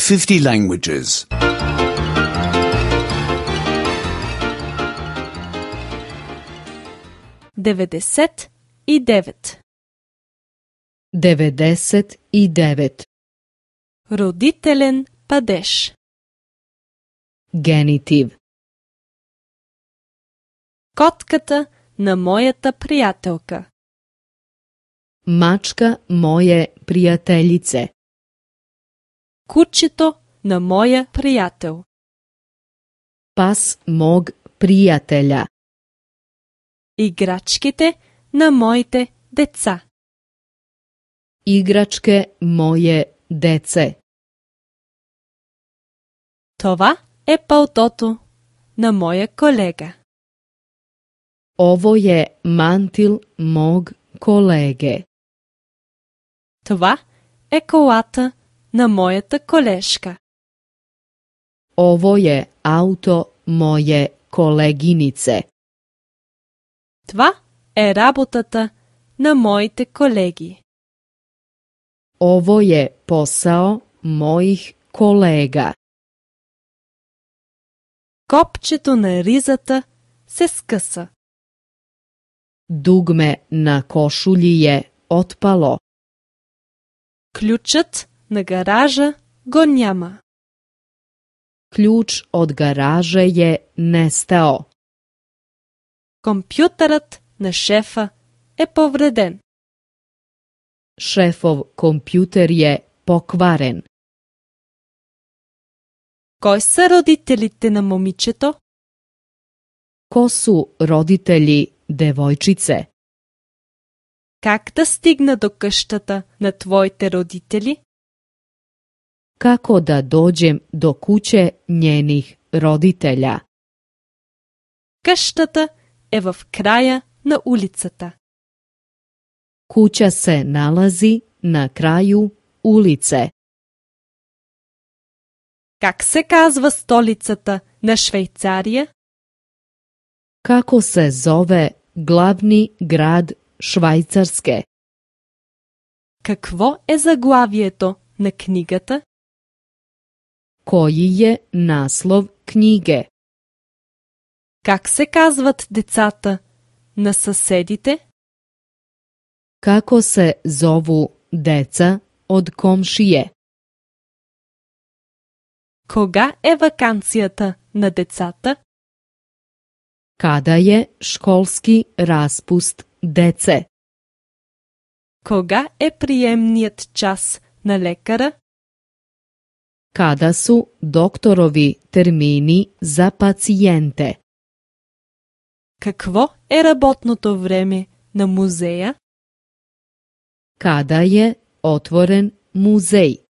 50 languages. 99. 99. Родителен падеж. Генитив. Котката на моята приятелка. Мачка моje пријателjice. Кучето на моя приятел. Pas mog prijatelja. Играчките на моите деца. Играчке моje dece. Това е палтото на моя колега. Ovo je mantil mog kolege. Това е колата на моята колежка. Ovo je auto moje koleginice. Това е работата на моите колеги. Ovo je posao mojih kolega. Копчето на ризата се скъса. Dugme na košulji je otpalo. Ключът на гаража го няма. Ključ od garaže je nestao. Компютърът на шефа е повреден. Šefov kompjuter je pokvaren. Кой са родителите на момичето? Ko su roditelji devojčice? Как да стигна до къщата на твоите родители? Kako da dođem do kuće njenih roditelja? Къщата е в края на улицата. Kuća se nalazi na kraju ulice. Как се казва столицата на Швейцария? Kako se zove glavni grad Švajcarske? Какво е заглавието на книгата? Koji je naslov knjige? Как се казват децата на съседите? Kako se zovu deca od komšije? Кога е ваканцията на децата? Kada je školski raspust dece? Кога е приемният час на лекара? Kada su doktorovi termini za pacijente? Какво е работното време на музея? Kada je otvoren muzej?